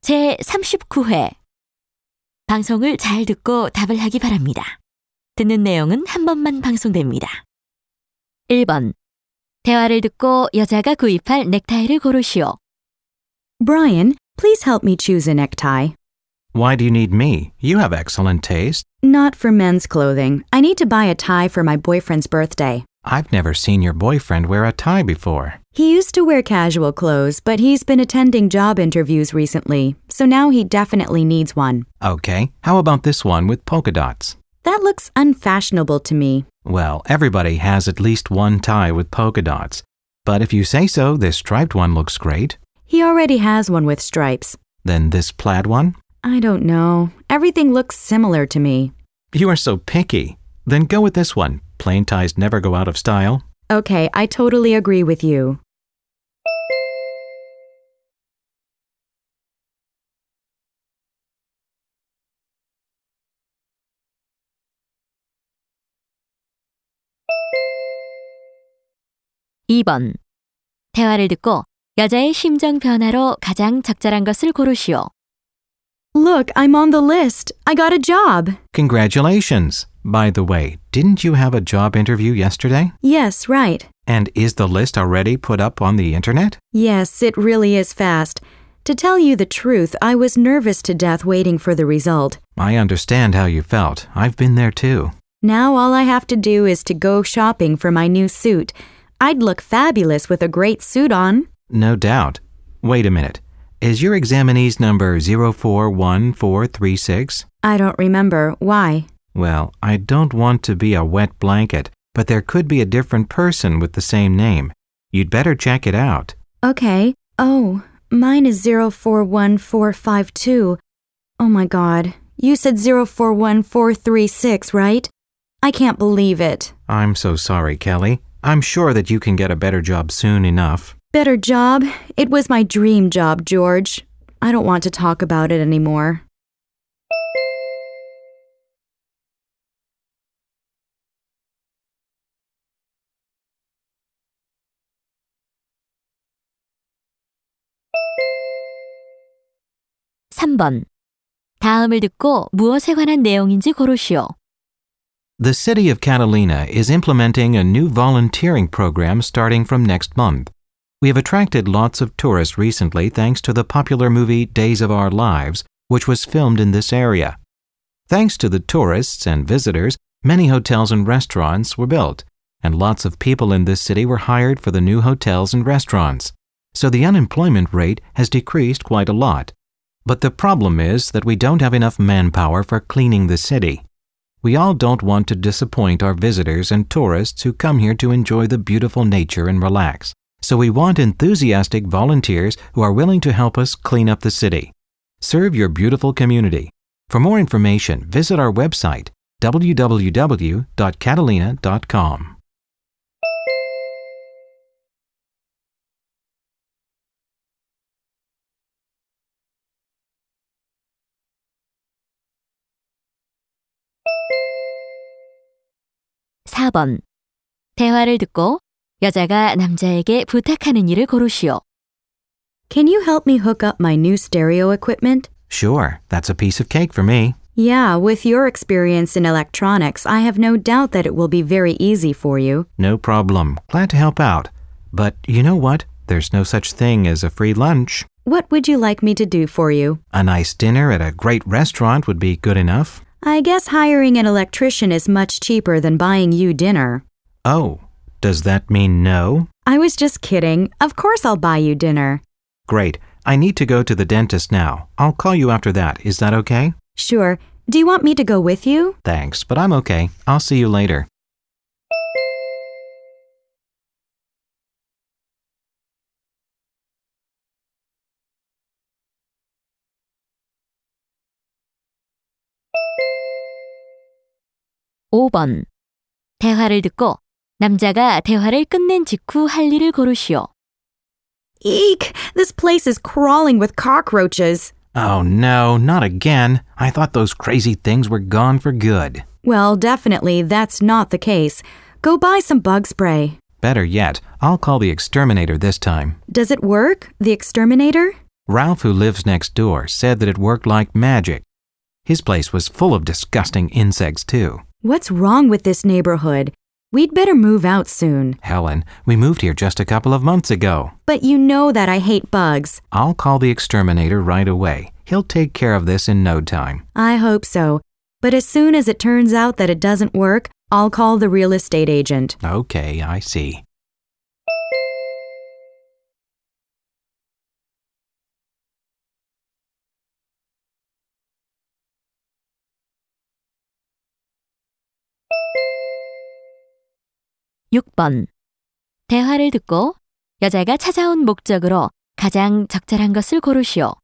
제39회 방송을 잘 듣고 답을 하기 바랍니다. 듣는 내용은 한 번만 방송됩니다. 1번 대화를 듣고 여자가 구입할 넥타이를 고르시오. Brian, please help me choose a necktie. Why do you need me? You have excellent taste. Not for men's clothing. I need to buy a tie for my boyfriend's birthday. I've never seen your boyfriend wear a tie before. He used to wear casual clothes, but he's been attending job interviews recently, so now he definitely needs one. Okay, how about this one with polka dots? That looks unfashionable to me. Well, everybody has at least one tie with polka dots. But if you say so, this striped one looks great. He already has one with stripes. Then this plaid one? I don't know. Everything looks similar to me. You are so picky. Then go with this one. Plain ties never go out of style. Okay, I totally agree with you. (2번) 대화를 듣고 여자의 심정 변화로 가장 적절한 것을 고르시오. Look, I'm on the list. I got a job. Congratulations. By the way, didn't you have a job interview yesterday? Yes, right. And is the list already put up on the internet? Yes, it really is fast. To tell you the truth, I was nervous to death waiting for the result. I understand how you felt. I've been there too. Now all I have to do is to go shopping for my new suit. I'd look fabulous with a great suit on. No doubt. Wait a minute. Is your examinee's number 041436? I don't remember. Why? Well, I don't want to be a wet blanket, but there could be a different person with the same name. You'd better check it out. Okay. Oh, mine is 041452. Oh my God. You said 041436, right? I can't believe it. I'm so sorry, Kelly. I'm sure that you can get a better job soon enough. Better job? It was my dream job, George. I don't want to talk about it anymore. (3번) 다음을 듣고 무엇에 관한 내용인지 고르시오. The city of Catalina is implementing a new volunteering program starting from next month. We have attracted lots of tourists recently thanks to the popular movie Days of Our Lives, which was filmed in this area. Thanks to the tourists and visitors, many hotels and restaurants were built, and lots of people in this city were hired for the new hotels and restaurants. So the unemployment rate has decreased quite a lot. But the problem is that we don't have enough manpower for cleaning the city. We all don't want to disappoint our visitors and tourists who come here to enjoy the beautiful nature and relax. So we want enthusiastic volunteers who are willing to help us clean up the city. Serve your beautiful community. For more information, visit our website, www.catalina.com. (4번) 대화를 듣고 여자가 남자에게 부탁하는 일을 고르시오. Can you help me hook up my new stereo equipment? Sure, that's a piece of cake for me. Yeah, with your experience in electronics, I have no doubt that it will be very easy for you. No problem. Glad to help out. But you know what? There's no such thing as a free lunch. What would you like me to do for you? A nice dinner at a great restaurant would be good enough. I guess hiring an electrician is much cheaper than buying you dinner. Oh, does that mean no? I was just kidding. Of course I'll buy you dinner. Great. I need to go to the dentist now. I'll call you after that. Is that okay? Sure. Do you want me to go with you? Thanks, but I'm okay. I'll see you later. (5번) 대화를 듣고 남자가 대화를 끝낸 직후 할 일을 고르시오. Eek! This place is crawling with cockroaches. Oh no, not again. I thought those crazy things were gone for good. Well, definitely that's not the case. Go buy some bug spray. Better yet, I'll call the exterminator this time. Does it work? The exterminator? Ralph, who lives next door, said that it worked like magic. His place was full of disgusting insects, too. What's wrong with this neighborhood? We'd better move out soon. Helen, we moved here just a couple of months ago. But you know that I hate bugs. I'll call the exterminator right away. He'll take care of this in no time. I hope so. But as soon as it turns out that it doesn't work, I'll call the real estate agent. Okay, I see. (6번) 대화를 듣고 여자가 찾아온 목적으로 가장 적절한 것을 고르시오.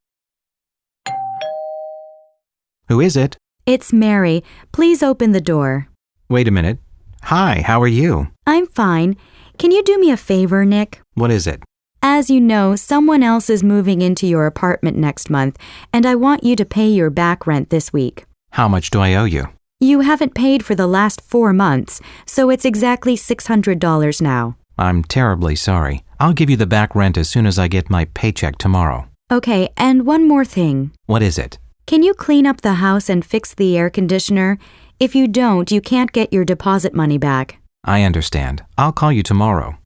Who is it? It's Mary. Please open the door. Wait a minute. Hi, how are you? I'm fine. Can you do me a favor, Nick? What is it? As you know, someone else is moving into your apartment next month, and I want you to pay your back rent this week. How much do I owe you? You haven't paid for the last 4 months, so it's exactly $600 now. I'm terribly sorry. I'll give you the back rent as soon as I get my paycheck tomorrow. Okay, and one more thing. What is it? Can you clean up the house and fix the air conditioner? If you don't, you can't get your deposit money back. I understand. I'll call you tomorrow.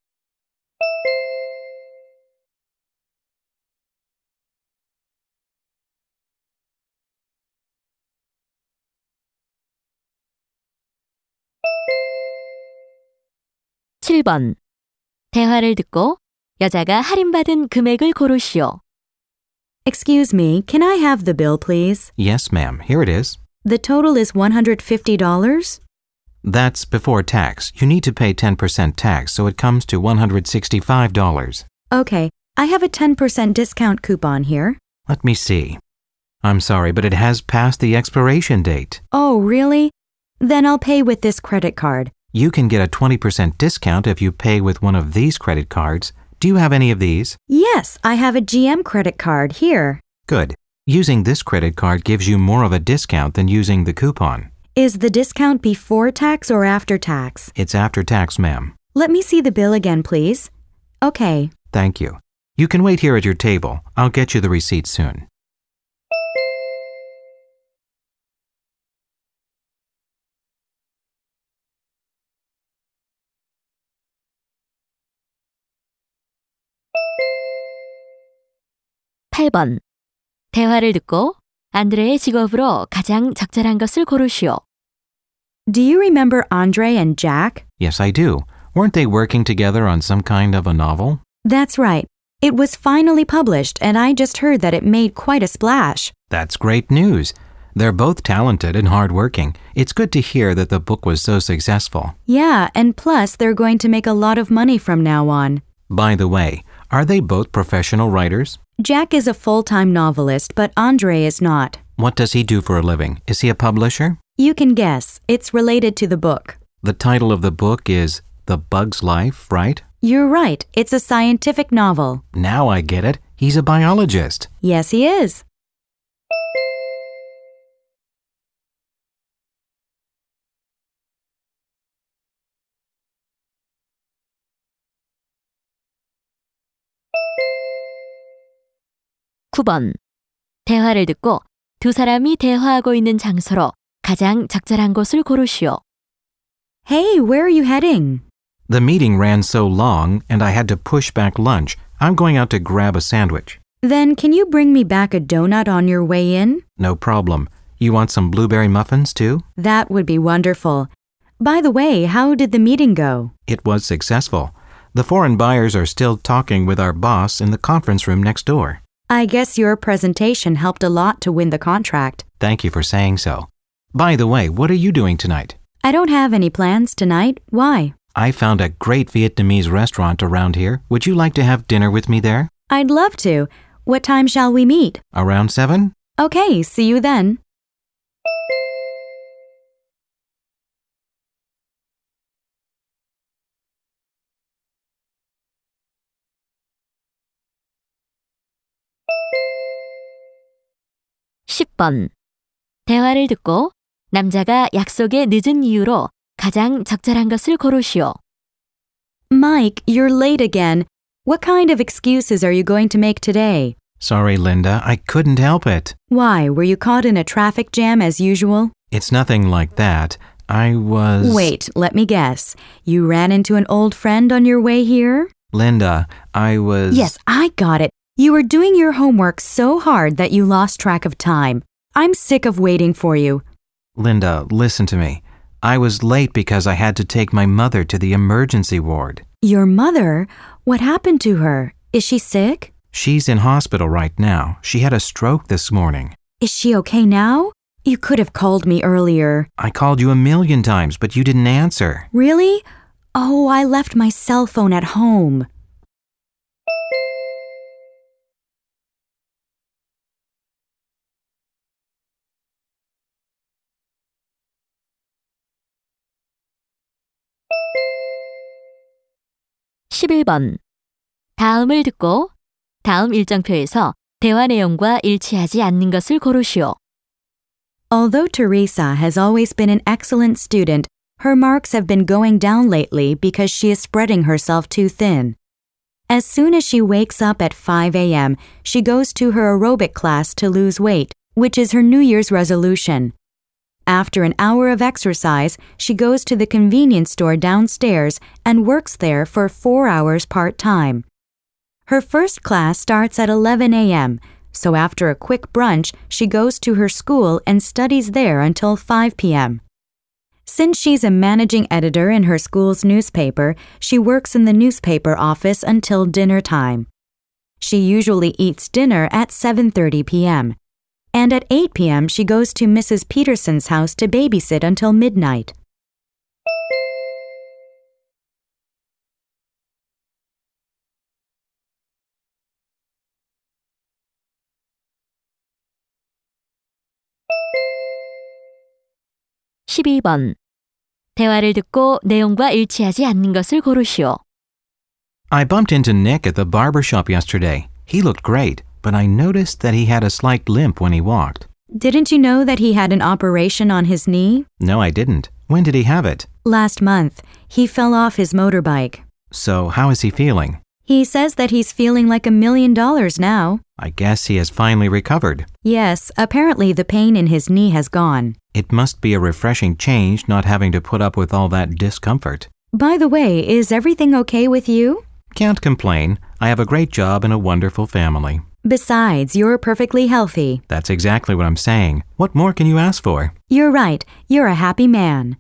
(7번) 대화를 듣고 여자가 할인받은 금액을 고르시오. Excuse me, can I have the bill, please? Yes, ma'am. Here it is. The total is $150? That's before tax. You need to pay 10% tax, so it comes to $165. Okay, I have a 10% discount coupon here. Let me see. I'm sorry, but it has passed the expiration date. Oh, really? Then I'll pay with this credit card. You can get a 20% discount if you pay with one of these credit cards. Do you have any of these? Yes, I have a GM credit card here. Good. Using this credit card gives you more of a discount than using the coupon. Is the discount before tax or after tax? It's after tax, ma'am. Let me see the bill again, please. Okay. Thank you. You can wait here at your table. I'll get you the receipt soon. (8번) 대화를 듣고 안드레의 직업으로 가장 적절한 것을 고르시오. Do you remember Andre and Jack? Yes, I do. Weren't they working together on some kind of a novel? That's right. It was finally published, and I just heard that it made quite a splash. That's great news. They're both talented and hardworking. It's good to hear that the book was so successful. Yeah, and plus they're going to make a lot of money from now on. By the way, are they both professional writers? Jack is a full-time novelist, but Andre is not. What does he do for a living? Is he a publisher? You can guess. It's related to the book. The title of the book is The Bug's Life, right? You're right. It's a scientific novel. Now I get it. He's a biologist. Yes, he is. (9번) 대화를 듣고 두 사람이 대화하고 있는 장소로 가장 적절한 곳을 고르시오. Hey, where are you heading? The meeting ran so long, and I had to push back lunch. I'm going out to grab a sandwich. Then can you bring me back a donut on your way in? No problem. You want some blueberry muffins, too? That would be wonderful. By the way, how did the meeting go? It was successful. The foreign buyers are still talking with our boss in the conference room next door. I guess your presentation helped a lot to win the contract. Thank you for saying so. By the way, what are you doing tonight? I don't have any plans tonight. Why? I found a great Vietnamese restaurant around here. Would you like to have dinner with me there? I'd love to. What time shall we meet? Around 7? Okay, see you then. (10번) 대화를 듣고 남자가 약속에 늦은 이유로 가장 적절한 것을 고르시오. Mike, you're late again. What kind of excuses are you going to make today? Sorry, Linda, I couldn't help it. Why, were you caught in a traffic jam as usual? It's nothing like that. I was... Wait, let me guess. You ran into an old friend on your way here? Linda, I was... Yes, I got it. You were doing your homework so hard that you lost track of time. I'm sick of waiting for you. Linda, listen to me. I was late because I had to take my mother to the emergency ward. Your mother? What happened to her? Is she sick? She's in hospital right now. She had a stroke this morning. Is she okay now? You could have called me earlier. I called you 1,000,000 times, but you didn't answer. Really? Oh, I left my cell phone at home. (11번) 다음을 듣고 다음 일정표에서 대화 내용과 일치하지 않는 것을 고르시오. Although Teresa has always been an excellent student, her marks have been going down lately because she is spreading herself too thin. As soon as she wakes up at 5 a.m., she goes to her aerobic class to lose weight, which is her New Year's resolution. After an hour of exercise, she goes to the convenience store downstairs and works there for 4 hours part-time. Her first class starts at 11 a.m., so after a quick brunch, she goes to her school and studies there until 5 p.m. Since she's a managing editor in her school's newspaper, she works in the newspaper office until dinner time. She usually eats dinner at 7:30 p.m. And at 8 p.m. she goes to Mrs. Peterson's house to babysit until midnight. (12번) 대화를 듣고 내용과 일치하지 않는 것을 고르시오. I bumped into Nick at the barber shop yesterday. He looked great, but I noticed that he had a slight limp when he walked. Didn't you know that he had an operation on his knee? No, I didn't. When did he have it? Last month. He fell off his motorbike. So how is he feeling? He says that he's feeling like $1 million now. I guess he has finally recovered. Yes, apparently the pain in his knee has gone. It must be a refreshing change not having to put up with all that discomfort. By the way, is everything okay with you? Can't complain. I have a great job and a wonderful family. Besides, you're perfectly healthy. That's exactly what I'm saying. What more can you ask for? You're right. You're a happy man.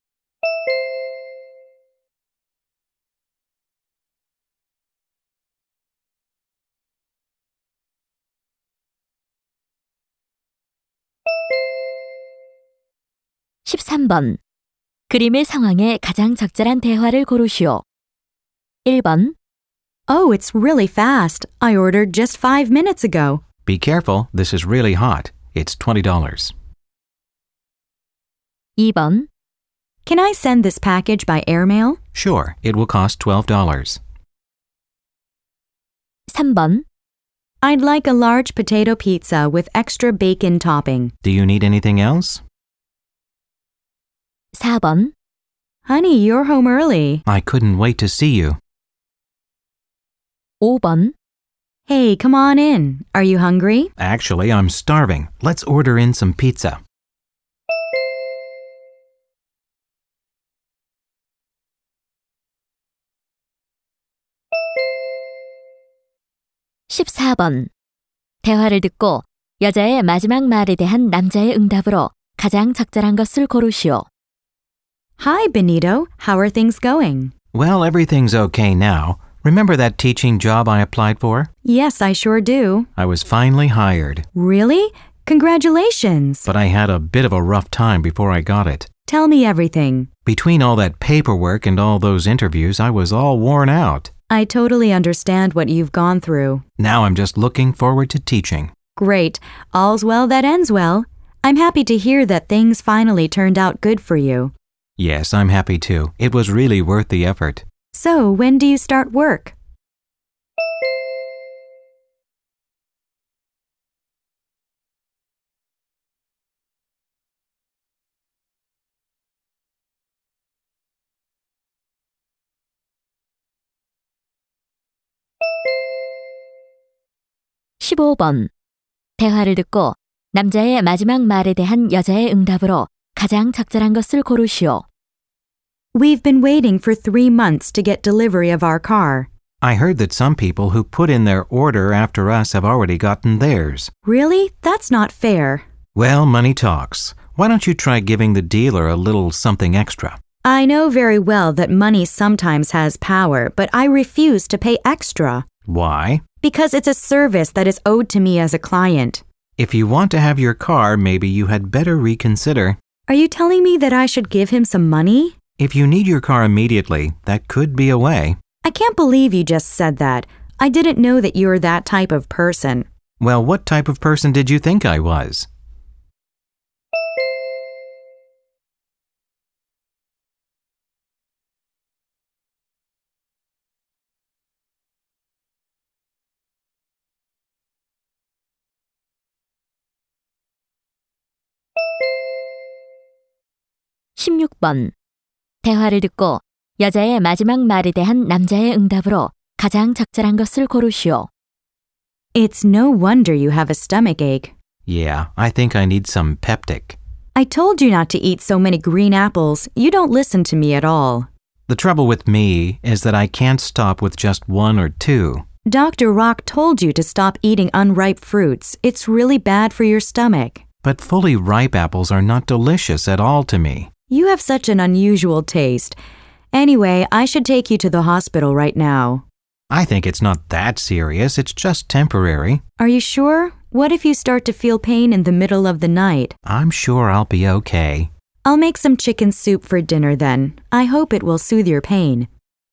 (13번) 그림의 상황에 가장 적절한 대화를 고르시오. 1번 Oh, it's really fast. I ordered just 5 minutes ago. Be careful. This is really hot. It's $20. 2번 Can I send this package by airmail? Sure, it will cost $12. 3번 I'd like a large potato pizza with extra bacon topping. Do you need anything else? 4번 Honey, you're home early. I couldn't wait to see you. 5번 Hey, come on in. Are you hungry? Actually, I'm starving. Let's order in some pizza. (14번) 대화를 듣고 여자의 마지막 말에 대한 남자의 응답으로 가장 적절한 것을 고르시오. Hi, Benito. How are things going? Well, everything's okay now. Remember that teaching job I applied for? Yes, I sure do. I was finally hired, Really? Congratulations. but I had a bit of a rough time before I got it. Tell me everything. Between all that paperwork and all those interviews, I was all worn out. I totally understand what you've gone through. Now I'm just looking forward to teaching. Great. All's well that ends well. I'm happy to hear that things finally turned out good for you. Yes, I'm happy too. It was really worth the effort. So, when do you start work? 15번. 대화를 듣고 남자의 마지막 말에 대한 여자의 응답으로 가장 적절한 것을 고르시오. We've been waiting for 3 months to get delivery of our car. I heard that some people who put in their order after us have already gotten theirs. Really? That's not fair. Well, money talks. Why don't you try giving the dealer a little something extra? I know very well that money sometimes has power, but I refuse to pay extra. Why? Because it's a service that is owed to me as a client. If you want to have your car, maybe you had better reconsider. Are you telling me that I should give him some money? If you need your car immediately, that could be a way. I can't believe you just said that. I didn't know that you're that type of person. Well, what type of person did you think I was? (16번) 대화를 듣고 여자의 마지막 말에 대한 남자의 응답으로 가장 적절한 것을 고르시오. It's no wonder you have a stomachache. Yeah, I think I need some Peptic. I told you not to eat so many green apples. You don't listen to me at all. The trouble with me is that I can't stop with just 1 or 2. Dr. Rock told you to stop eating unripe fruits. It's really bad for your stomach. But fully ripe apples are not delicious at all to me. You have such an unusual taste. Anyway, I should take you to the hospital right now. I think it's not that serious. It's just temporary. Are you sure? What if you start to feel pain in the middle of the night? I'm sure I'll be okay. I'll make some chicken soup for dinner then. I hope it will soothe your pain.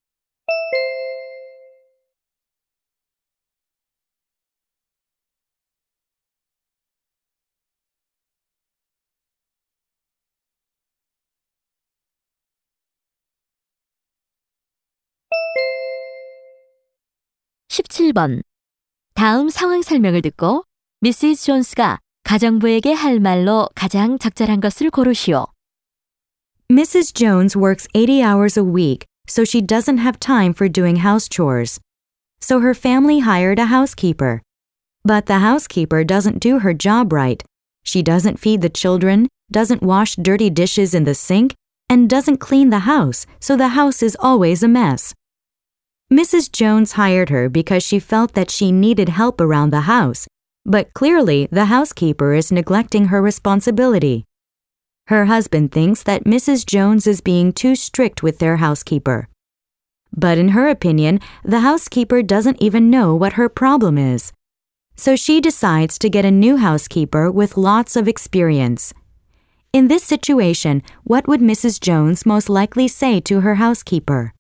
(17번) 다음 상황 설명을 듣고 미시스 존스가 가정부에게 할 말로 가장 적절한 것을 고르시오. Mrs. Jones works 80 hours a week, so she doesn't have time for doing house chores. So her family hired a housekeeper. But the housekeeper doesn't do her job right. She doesn't feed the children, doesn't wash dirty dishes in the sink, and doesn't clean the house, so the house is always a mess. Mrs. Jones hired her because she felt that she needed help around the house, but clearly the housekeeper is neglecting her responsibility. Her husband thinks that Mrs. Jones is being too strict with their housekeeper. But in her opinion, the housekeeper doesn't even know what her problem is. So she decides to get a new housekeeper with lots of experience. In this situation, what would Mrs. Jones most likely say to her housekeeper?